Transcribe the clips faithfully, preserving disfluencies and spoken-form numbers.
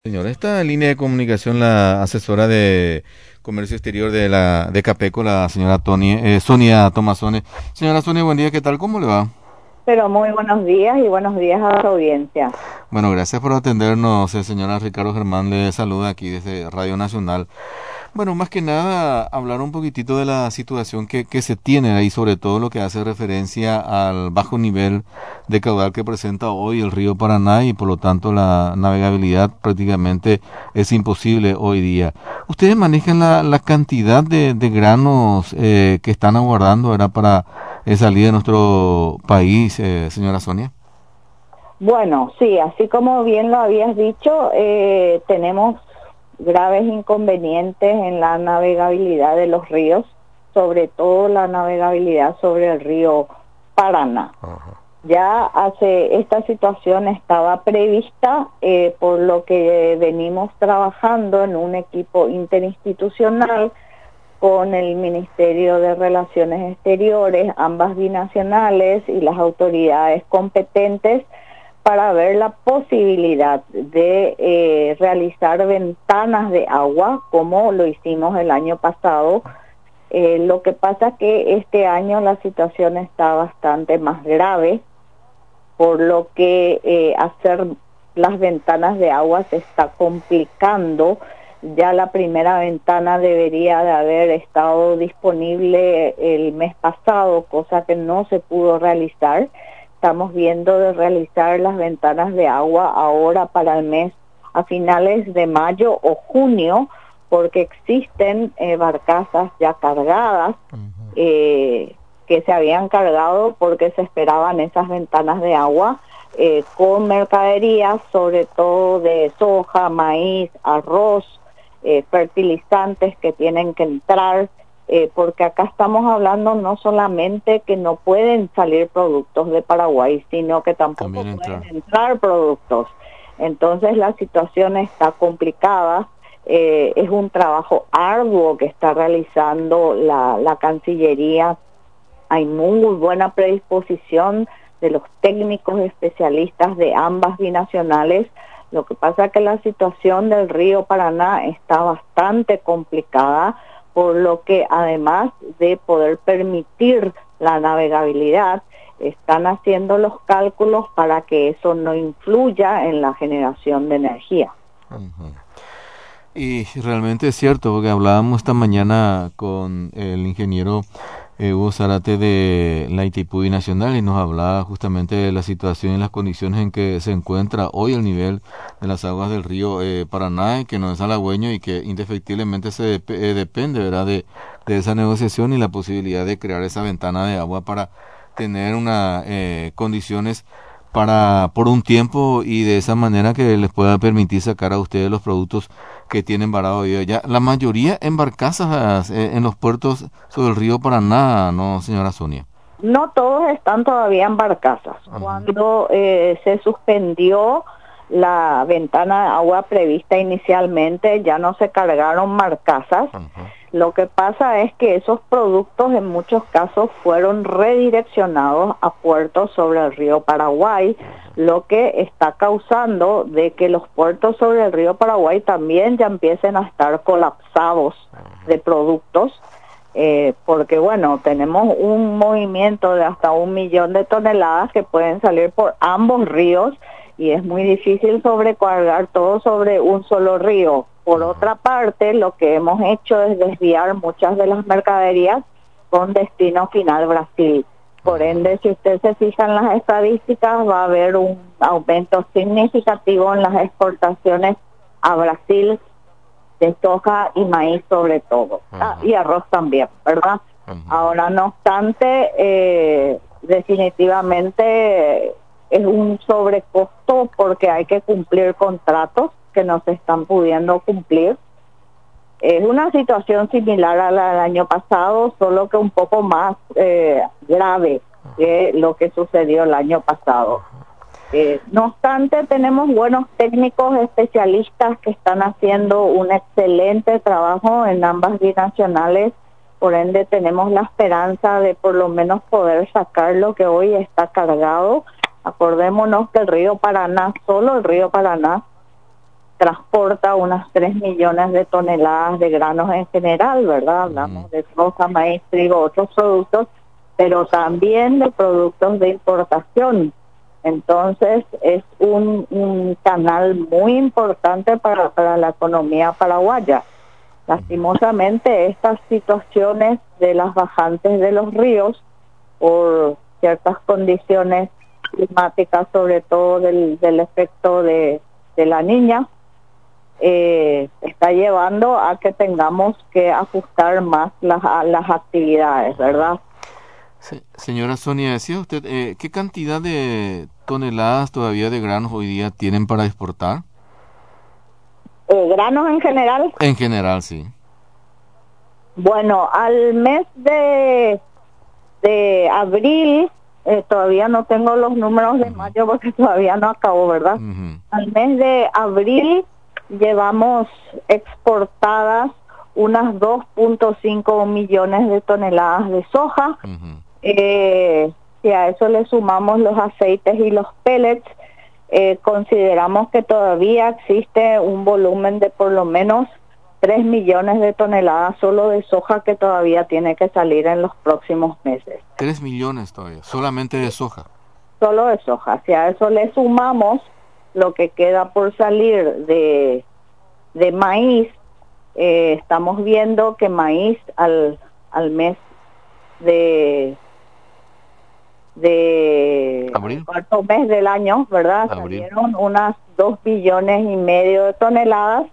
Señor, esta línea de comunicación, la asesora de Comercio Exterior de la de Capeco, la señora Tony, eh, Sonia Tomazone. Señora Sonia, buen día, ¿qué tal? ¿Cómo le va? Pero muy buenos días y buenos días a la audiencia. Bueno, gracias por atendernos, eh, señora Ricardo Germán, le saluda aquí desde Radio Nacional. Bueno, más que nada, hablar un poquitito de la situación que, que se tiene ahí, sobre todo lo que hace referencia al bajo nivel de caudal que presenta hoy el río Paraná y por lo tanto la navegabilidad prácticamente es imposible hoy día. ¿Ustedes manejan la, la cantidad de, de granos eh, que están aguardando era para eh, salir de nuestro país, eh, señora Sonia? Bueno, sí, así como bien lo habías dicho, eh, tenemos graves inconvenientes en la navegabilidad de los ríos, sobre todo la navegabilidad sobre el río Paraná. Ajá. Ya hace esta situación estaba prevista, eh, por lo que venimos trabajando en un equipo interinstitucional con el Ministerio de Relaciones Exteriores, ambas binacionales y las autoridades competentes para ver la posibilidad de eh, realizar ventanas de agua como lo hicimos el año pasado. Eh, lo que pasa es que este año la situación está bastante más grave, por lo que eh, hacer las ventanas de agua se está complicando. Ya la primera ventana debería de haber estado disponible el mes pasado, cosa que no se pudo realizar. Estamos viendo de realizar las ventanas de agua ahora para el mes a finales de mayo o junio, porque existen eh, barcazas ya cargadas, Ujú. eh, que se habían cargado porque se esperaban esas ventanas de agua, eh, con mercaderías, sobre todo de soja, maíz, arroz, eh, fertilizantes que tienen que entrar, eh, porque acá estamos hablando no solamente que no pueden salir productos de Paraguay, sino que tampoco También pueden entrar. entrar productos. Entonces la situación está complicada. Eh, es un trabajo arduo que está realizando la, la Cancillería. Hay muy buena predisposición de los técnicos especialistas de ambas binacionales. Lo que pasa es que la situación del río Paraná está bastante complicada, por lo que además de poder permitir la navegabilidad, están haciendo los cálculos para que eso no influya en la generación de energía. Ujú. Y realmente es cierto, porque hablábamos esta mañana con el ingeniero eh, Hugo Zárate de la I T I P U I Nacional y nos hablaba justamente de la situación y las condiciones en que se encuentra hoy el nivel de las aguas del río eh, Paraná, que no es halagüeño y que indefectiblemente se dep- eh, depende, ¿verdad?, de, de esa negociación y la posibilidad de crear esa ventana de agua para tener una eh, condiciones para por un tiempo y de esa manera que les pueda permitir sacar a ustedes los productos que tienen varado hoy ya. La mayoría en barcazas eh, en los puertos sobre el río Paraná, ¿no, señora Sonia? No todos están todavía en barcazas. Ajá. Cuando eh, se suspendió la ventana de agua prevista inicialmente, ya no se cargaron barcazas. Ajá. Lo que pasa es que esos productos en muchos casos fueron redireccionados a puertos sobre el río Paraguay, lo que está causando de que los puertos sobre el río Paraguay también ya empiecen a estar colapsados de productos, eh, porque bueno, tenemos un movimiento de hasta un millón de toneladas que pueden salir por ambos ríos y es muy difícil sobrecargar todo sobre un solo río. Por otra parte, lo que hemos hecho es desviar muchas de las mercaderías con destino final Brasil. Por ende, si usted se fija en las estadísticas, va a haber un aumento significativo en las exportaciones a Brasil de soja y maíz sobre todo, ah, Ajá. y arroz también, ¿verdad? Ajá. Ahora, no obstante, eh, definitivamente es un sobrecosto porque hay que cumplir contratos que no se están pudiendo cumplir. Es una situación similar a la del año pasado, solo que un poco más eh, grave que lo que sucedió el año pasado. Eh, no obstante, tenemos buenos técnicos especialistas que están haciendo un excelente trabajo en ambas binacionales, por ende tenemos la esperanza de por lo menos poder sacar lo que hoy está cargado. Acordémonos que el río Paraná, solo el río Paraná, transporta unas tres millones de toneladas de granos en general, ¿verdad? Hablamos uh-huh. de soja, maíz, trigo, otros productos, pero también de productos de importación. Entonces es un, un canal muy importante para, para la economía paraguaya. Lastimosamente, estas situaciones de las bajantes de los ríos por ciertas condiciones climáticas, sobre todo del, del efecto de, de la niña, eh, está llevando a que tengamos que ajustar más las, las actividades, ¿verdad? Sí, señora Sonia, decía usted, eh, ¿qué cantidad de toneladas todavía de granos hoy día tienen para exportar? Eh, ¿Granos en general? En general, sí. Bueno, al mes de, de abril, eh, todavía no tengo los números de uh-huh. mayo porque todavía no acabó, ¿verdad? Uh-huh. Al mes de abril llevamos exportadas unas dos punto cinco millones de toneladas de soja. Uh-huh. Eh, si a eso le sumamos los aceites y los pellets, eh, consideramos que todavía existe un volumen de por lo menos tres millones de toneladas solo de soja que todavía tiene que salir en los próximos meses. tres millones todavía, solamente de soja. Solo de soja. Si a eso le sumamos lo que queda por salir de, de maíz, eh, estamos viendo que maíz al, al mes de... de ¿Abril? cuarto mes del año, ¿verdad? Abril. Salieron unas dos billones y medio de toneladas,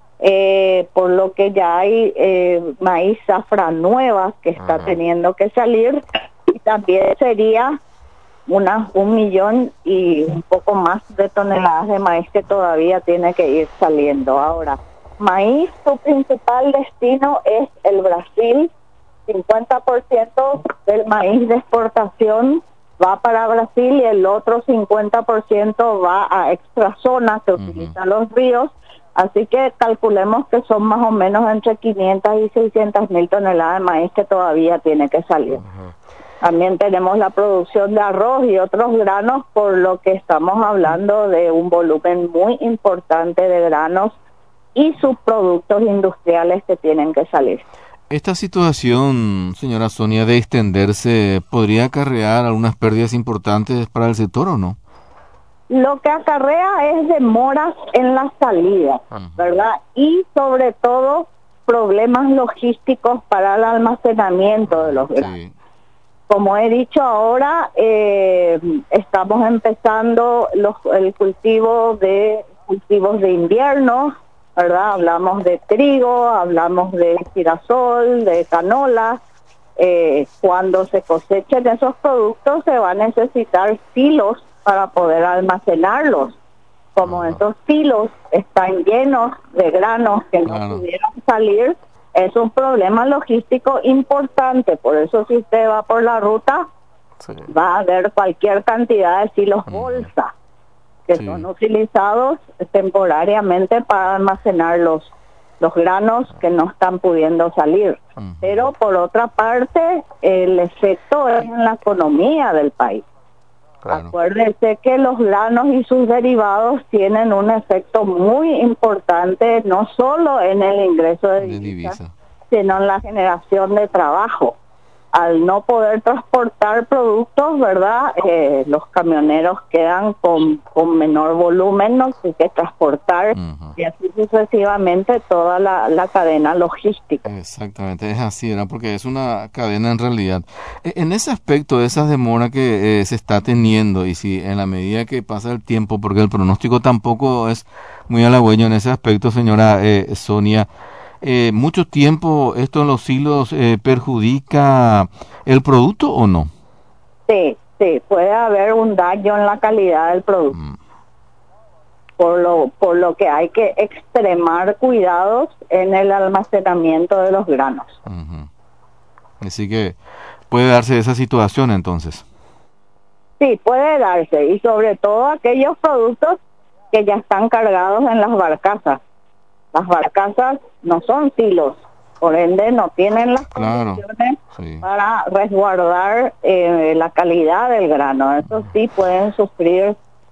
eh, por lo que ya hay eh, maíz zafra nueva que está uh-huh. teniendo que salir, y también sería unas un millón y un poco más de toneladas de maíz que todavía tiene que ir saliendo. Ahora, maíz, su principal destino es el Brasil. cincuenta por ciento del maíz de exportación va para Brasil y el otro cincuenta por ciento va a extrazona que uh-huh. utiliza los ríos, así que calculemos que son más o menos entre quinientas y seiscientas mil toneladas de maíz que todavía tiene que salir. Uh-huh. También tenemos la producción de arroz y otros granos, por lo que estamos hablando de un volumen muy importante de granos y subproductos industriales que tienen que salir. Esta situación, señora Sonia, de extenderse, ¿podría acarrear algunas pérdidas importantes para el sector o no? Lo que acarrea es demoras en la salida, uh-huh. ¿verdad? Y sobre todo problemas logísticos para el almacenamiento de los granos. Sí. Como he dicho ahora, eh, estamos empezando los, el cultivo de cultivos de invierno, ¿verdad? Hablamos de trigo, hablamos de girasol, de canola. Eh, cuando se cosechen esos productos se va a necesitar silos para poder almacenarlos. Como uh-huh. esos silos están llenos de granos que no claro. pudieron salir, es un problema logístico importante. Por eso si usted va por la ruta, sí. va a haber cualquier cantidad de silos uh-huh. bolsa que sí. son utilizados temporariamente para almacenar los, los granos que no están pudiendo salir. Uh-huh. Pero por otra parte, el efecto es en la economía del país. Claro. Acuérdese que los granos y sus derivados tienen un efecto muy importante, no solo en el ingreso de, de divisa, divisa, sino en la generación de trabajo. Al no poder transportar productos, ¿verdad? Eh, los camioneros quedan con, con menor volumen, no hay que transportar uh-huh. y así sucesivamente toda la, la cadena logística. Exactamente, es así, ¿verdad? Porque es una cadena en realidad. En ese aspecto, esas demoras que eh, se está teniendo, y si en la medida que pasa el tiempo, porque el pronóstico tampoco es muy halagüeño en ese aspecto, señora eh, Sonia, Eh, ¿mucho tiempo esto en los silos eh, perjudica el producto o no? Sí, sí, puede haber un daño en la calidad del producto. Mm. Por lo, por lo que hay que extremar cuidados en el almacenamiento de los granos. Uh-huh. Así que puede darse esa situación entonces. Sí, puede darse, y sobre todo aquellos productos que ya están cargados en las barcazas. Las barcazas no son silos, por ende no tienen las claro, condiciones sí. para resguardar eh, la calidad del grano. Eso sí pueden sufrir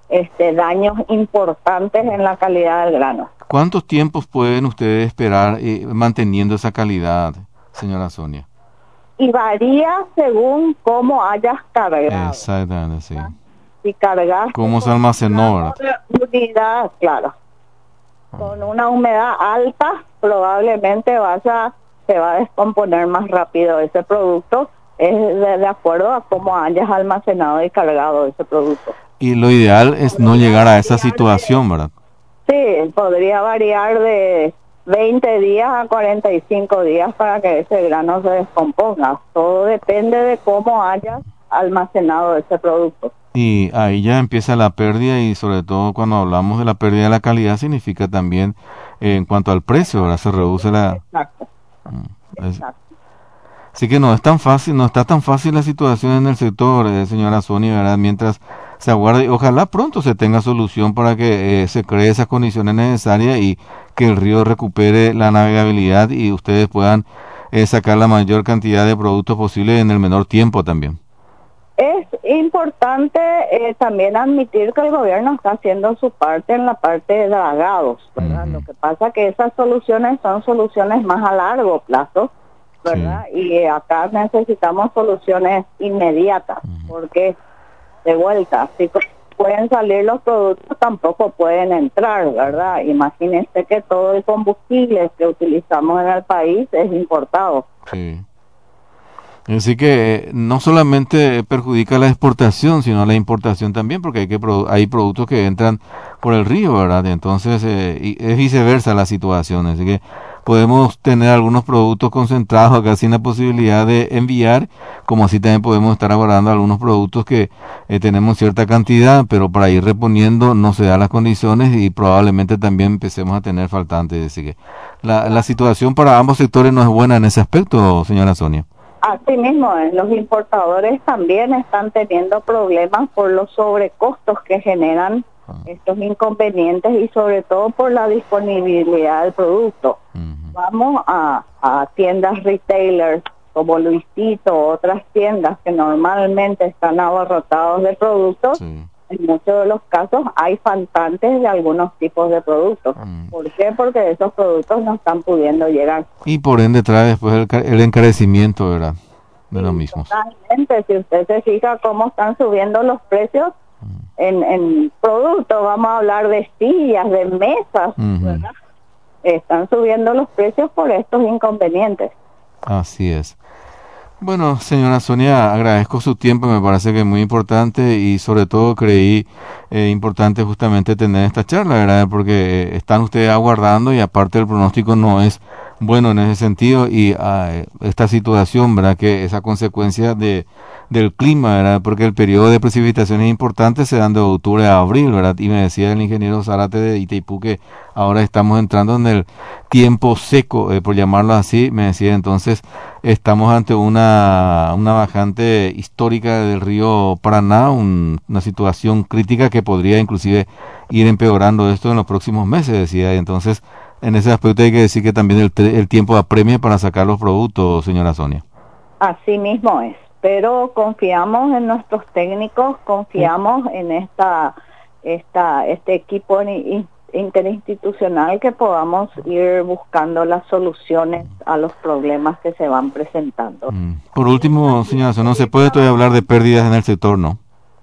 este, daños importantes en la calidad del grano. ¿Cuántos tiempos pueden ustedes esperar eh, manteniendo esa calidad, señora Sonia? Y varía según cómo hayas cargado. Exactamente, sí. Si cargaste ¿Cómo se con almacenó, una verdad? humedad, claro, con una humedad alta, probablemente vaya, se va a descomponer más rápido ese producto, es de, de acuerdo a cómo hayas almacenado y cargado ese producto. Y lo ideal es no llegar a esa situación, ¿verdad? Sí, podría variar de veinte días a cuarenta y cinco días para que ese grano se descomponga. Todo depende de cómo hayas almacenado ese producto. Y ahí ya empieza la pérdida y sobre todo cuando hablamos de la pérdida de la calidad significa también eh, en cuanto al precio, ¿verdad? Se reduce la... Exacto. Mm, es- Exacto. Así que no es tan fácil, no está tan fácil la situación en el sector, eh, señora Sonia, ¿verdad? Mientras se aguarda, y ojalá pronto se tenga solución para que eh, se cree esas condiciones necesarias y que el río recupere la navegabilidad y ustedes puedan eh, sacar la mayor cantidad de productos posible en el menor tiempo también. Es importante eh, también admitir que el gobierno está haciendo su parte en la parte de dragados, ¿verdad? Ujú. Lo que pasa que esas soluciones son soluciones más a largo plazo, ¿verdad? Sí. Y eh, acá necesitamos soluciones inmediatas, Ujú. porque de vuelta, si co- pueden salir los productos, tampoco pueden entrar, ¿verdad? Imagínense que todo el combustible que utilizamos en el país es importado. Sí. Así que eh, no solamente perjudica la exportación, sino la importación también, porque hay que produ- hay productos que entran por el río, ¿verdad? Entonces eh, y es viceversa la situación, así que podemos tener algunos productos concentrados acá sin la posibilidad de enviar, como así también podemos estar aguardando algunos productos que eh, tenemos cierta cantidad, pero para ir reponiendo no se dan las condiciones y probablemente también empecemos a tener faltantes, así que la, la situación para ambos sectores no es buena en ese aspecto, señora Sonia. Así mismo, eh, los importadores también están teniendo problemas por los sobrecostos que generan estos inconvenientes y sobre todo por la disponibilidad del producto. Ujú. Vamos a, a tiendas retailers como Luisito, otras tiendas que normalmente están abarrotados de productos. Sí. En muchos de los casos hay faltantes de algunos tipos de productos. Mm. ¿Por qué? Porque esos productos no están pudiendo llegar. Y por ende trae después el, ca- el encarecimiento, ¿verdad? De los Sí, mismos. totalmente. Si usted se fija cómo están subiendo los precios en, en productos, vamos a hablar de sillas, de mesas, Ujú. ¿verdad? Están subiendo los precios por estos inconvenientes. Así es. Bueno, señora Sonia, agradezco su tiempo, me parece que es muy importante y sobre todo creí eh, importante justamente tener esta charla, ¿verdad? Porque eh, están ustedes aguardando y aparte el pronóstico no es bueno en ese sentido y ah, eh, esta situación, ¿verdad? Que esa consecuencia de del clima, ¿verdad? Porque el periodo de precipitaciones importantes se dan de octubre a abril, ¿verdad? Y me decía el ingeniero Zárate de Itaipú que ahora estamos entrando en el tiempo seco, eh, por llamarlo así, me decía entonces estamos ante una, una bajante histórica del río Paraná, un- una situación crítica que podría inclusive ir empeorando esto en los próximos meses, decía. Y entonces, en ese aspecto hay que decir que también el, tre- el tiempo apremia para sacar los productos, señora Sonia. Así mismo es. Pero confiamos en nuestros técnicos, confiamos en esta, esta, este equipo in- interinstitucional que podamos ir buscando las soluciones a los problemas que se van presentando. Mm. Por último, señora Sonia, no se puede todavía hablar de pérdidas en el sector, ¿no?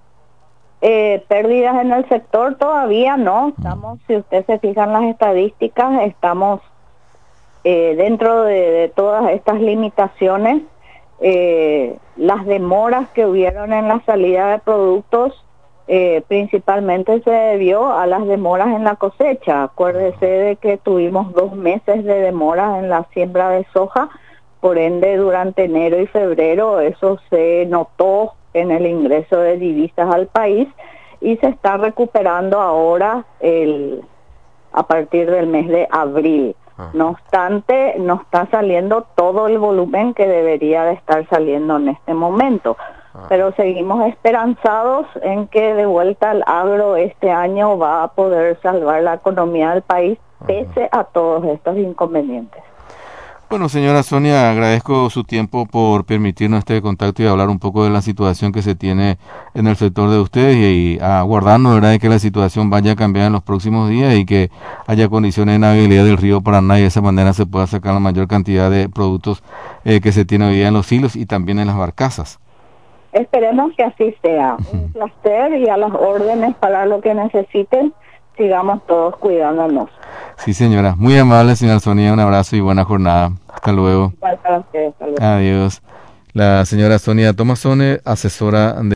Eh, pérdidas en el sector todavía no. Estamos, si usted se fija en las estadísticas, estamos eh, dentro de, de todas estas limitaciones. Eh, las demoras que hubieron en la salida de productos eh, principalmente se debió a las demoras en la cosecha. Acuérdese de que tuvimos dos meses de demoras en la siembra de soja, por ende durante enero y febrero eso se notó en el ingreso de divisas al país y se está recuperando ahora el, a partir del mes de abril. No obstante, no está saliendo todo el volumen que debería de estar saliendo en este momento, pero seguimos esperanzados en que de vuelta el agro este año va a poder salvar la economía del país pese a todos estos inconvenientes. Bueno, señora Sonia, agradezco su tiempo por permitirnos este contacto y hablar un poco de la situación que se tiene en el sector de ustedes y, y aguardarnos, ¿verdad?, de que la situación vaya a cambiar en los próximos días y que haya condiciones de navegabilidad del río Paraná y de esa manera se pueda sacar la mayor cantidad de productos eh, que se tiene hoy día en los silos y también en las barcazas. Esperemos que así sea. Un placer y a las órdenes para lo que necesiten. Sigamos todos cuidándonos. Sí, señora. Muy amable, señora Sonia. Un abrazo y buena jornada. Hasta luego. Igual para ustedes. Hasta luego. Adiós. La señora Sonia Tomasone, asesora de